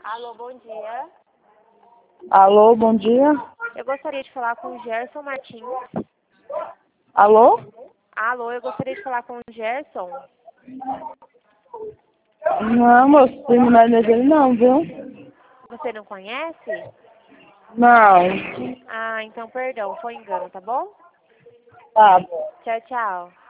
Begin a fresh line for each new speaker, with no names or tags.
Alô, bom dia.
Alô, bom dia.
Eu gostaria de falar com o Gerson Martins.
Alô?
Alô, eu gostaria de falar com o Gerson.
Não, moço, primo não é dele não, viu?
Você não conhece?
Não.
Ah, então perdão, foi engano, tá bom?
Tá bom.
Tchau, tchau.